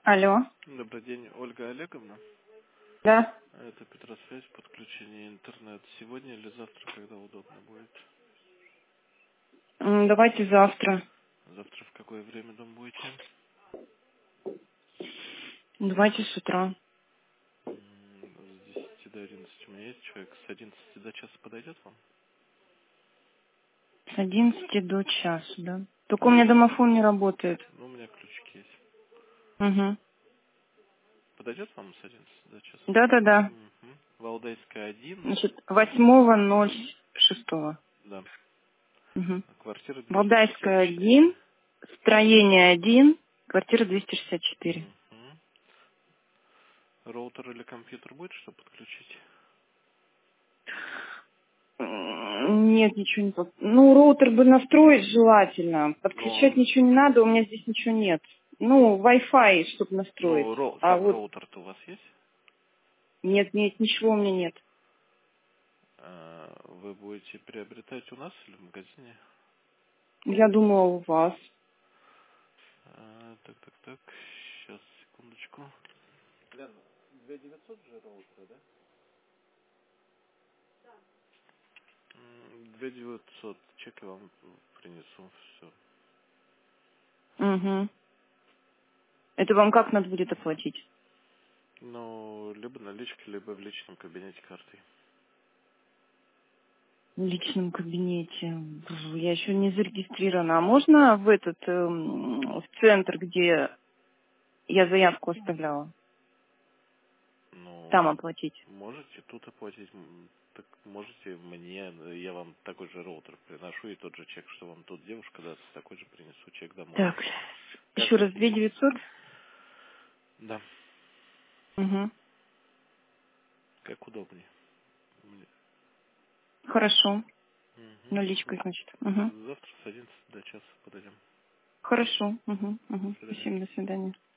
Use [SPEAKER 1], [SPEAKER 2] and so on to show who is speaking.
[SPEAKER 1] Алло.
[SPEAKER 2] Добрый день, Ольга Олеговна.
[SPEAKER 1] Да.
[SPEAKER 2] Это Петросвязь, подключение интернет. Сегодня или завтра, когда удобно будет?
[SPEAKER 1] Давайте завтра.
[SPEAKER 2] Завтра в какое время дома будете?
[SPEAKER 1] Давайте с утра.
[SPEAKER 2] С 10 до 11 у меня есть человек. С 11 до часа подойдет вам?
[SPEAKER 1] С 11 до часа, да. Только у
[SPEAKER 2] Да.
[SPEAKER 1] меня домофон не работает.
[SPEAKER 2] Ну, у меня ключики есть.
[SPEAKER 1] Угу.
[SPEAKER 2] Подойдет вам с 11 до часа?
[SPEAKER 1] Да-да-да.
[SPEAKER 2] Угу. Валдайская 1.
[SPEAKER 1] Значит, 8.06.
[SPEAKER 2] Да.
[SPEAKER 1] Угу.
[SPEAKER 2] Квартира
[SPEAKER 1] Валдайская
[SPEAKER 2] 264.
[SPEAKER 1] 1, строение 1, квартира 264.
[SPEAKER 2] Угу. Роутер или компьютер будет, что подключить?
[SPEAKER 1] Нет, ничего не Ну, роутер бы настроить желательно. Подключать
[SPEAKER 2] Ну,
[SPEAKER 1] ничего не надо, у меня здесь ничего нет. Ну, Wi-Fi, чтобы настроить. А
[SPEAKER 2] сам
[SPEAKER 1] вот
[SPEAKER 2] роутер-то у вас есть?
[SPEAKER 1] нет, ничего у меня нет.
[SPEAKER 2] Вы будете приобретать у нас или в магазине?
[SPEAKER 1] Я думала, у вас.
[SPEAKER 2] Так. Сейчас, секундочку. Лен, 2900 же роутера, да? 2900. Чек я вам принесу. Все.
[SPEAKER 1] Угу. Это вам как надо будет оплатить?
[SPEAKER 2] Ну, либо наличкой, либо в личном кабинете картой.
[SPEAKER 1] В личном кабинете. Я еще не зарегистрирована. А можно в этот, в центр, где я заявку оставляла, там
[SPEAKER 2] Ну,
[SPEAKER 1] оплатить?
[SPEAKER 2] можете тут оплатить. Так можете мне, я вам такой же роутер приношу и тот же чек, что вам тут девушка даст, такой же принесу чек домой.
[SPEAKER 1] Так,
[SPEAKER 2] Как
[SPEAKER 1] еще раз,
[SPEAKER 2] хотите.
[SPEAKER 1] 2900?
[SPEAKER 2] Да,
[SPEAKER 1] Угу.
[SPEAKER 2] как удобнее.
[SPEAKER 1] Хорошо.
[SPEAKER 2] Угу.
[SPEAKER 1] Наличкой, значит. Угу.
[SPEAKER 2] Завтра с 11 до часа подойдем.
[SPEAKER 1] Хорошо. Угу.
[SPEAKER 2] До
[SPEAKER 1] Угу.
[SPEAKER 2] свидания.
[SPEAKER 1] Спасибо, до свидания.